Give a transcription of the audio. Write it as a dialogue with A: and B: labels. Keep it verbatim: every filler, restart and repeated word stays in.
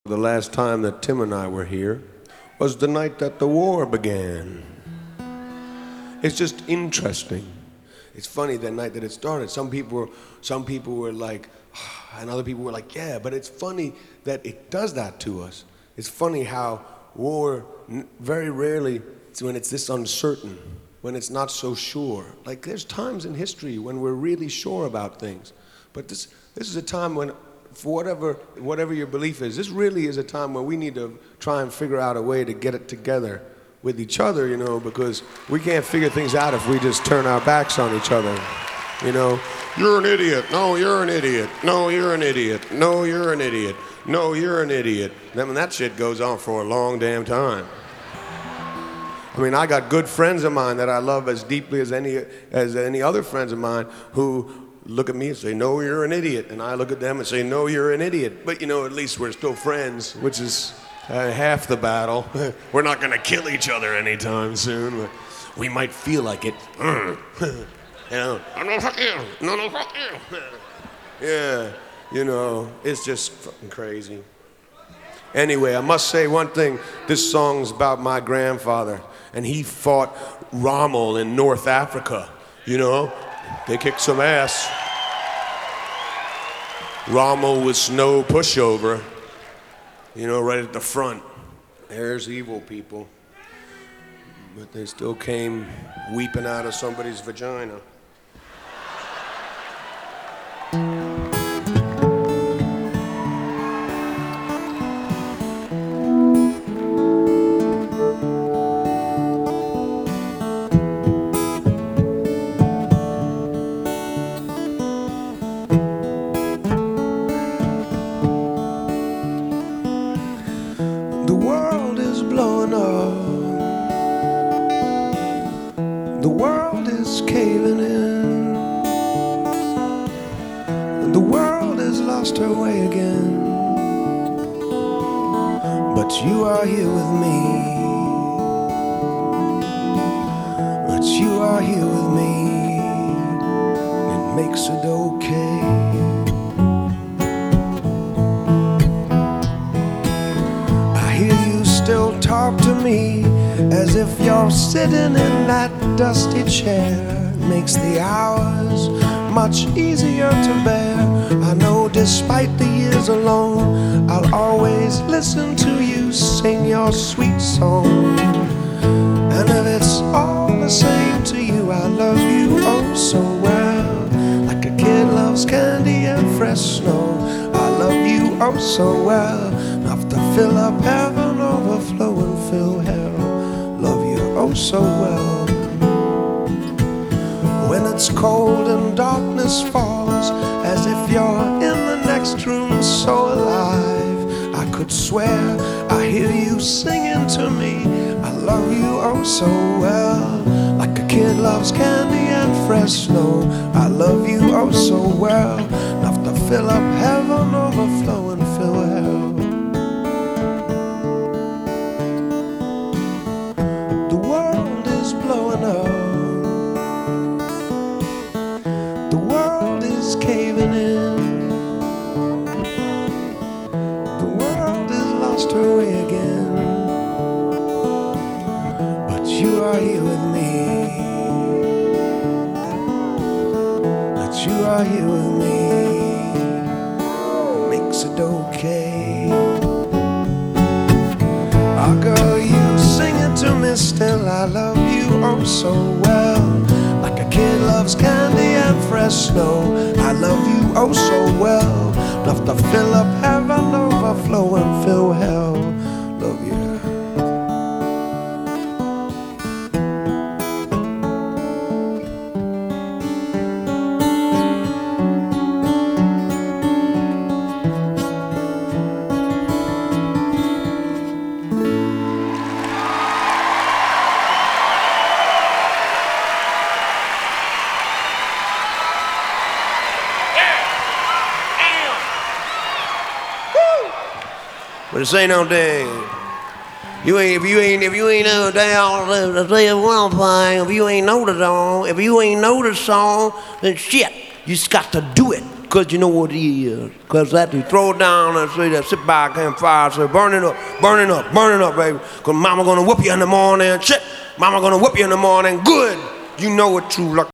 A: The last time that Tim and I were here was the night that the war began. It's just interesting. It's funny that night that it started. Some people were, some people were like, and other people were like, yeah, but it's funny that it does that to us. It's funny how war, very rarely, it's when it's this uncertain, when it's not so sure. Like there's times in history when we're really sure about things. But this, this is a time when, for whatever, whatever your belief is, this really is a time when we need to try and figure out a way to get it together with each other, you know, because we can't figure things out if we just turn our backs on each other, you know. You're an idiot. No, you're an idiot. No, you're an idiot. No, you're an idiot. No, you're an idiot. Then that shit goes on for a long damn time. I mean, I got good friends of mine that I love as deeply as any as any other friends of mine who look at me and say, no, you're an idiot. And I look at them and say, no, you're an idiot. But, you know, at least we're still friends, which is uh, half the battle. We're not going to kill each other anytime soon. But we might feel like it. You know, no, fuck you. No, no, fuck you. Yeah, you know, it's just fucking crazy. Anyway, I must say one thing. This song's about my grandfather. And he fought Rommel in North Africa, you know? They kicked some ass. Rommel was no pushover, you know, right at the front. There's evil people. But they still came weeping out of somebody's vagina. The world is blowing up. The world is caving in. The world has lost her way again. But you are here with me. But you are here with me. It makes it okay. Still talk to me as if you're sitting in that dusty chair. Makes the hours much easier to bear. I know despite the years alone, I'll always listen to you sing your sweet song. And if it's all the same to you, I love you oh so well. Like a kid loves candy and fresh snow, I love you oh so well. Enough to fill up heaven, overflow and fill hell. Love you oh so well. When it's cold and darkness falls, as if you're in the next room so alive, I could swear I hear you singing to me. I love you oh so well. Like a kid loves candy and fresh snow, I love you oh so well. Enough to fill up heaven, overflow and fill hell. Blowing up. The world is caving in. The world has lost her way again. But you are here with me. But you are here with me. Makes it okay. Oh girl, you sing it to me still. I love you oh so well. Like a kid loves candy and fresh snow, I love you oh so well. Enough to fill up heaven, overflow and fill hell. Love you. But this ain't no thing. You ain't if you ain't if you ain't no down to say one thing, if you ain't know the song, if you ain't know the song, then shit, you just got to do it.
B: Because you know what he is. Because that you throw down and say that, sit by a campfire, say, burn it up, burn it up, burn it up, baby. Because mama gonna whoop you in the morning. Shit, mama gonna whoop you in the morning. Good. You know what true luck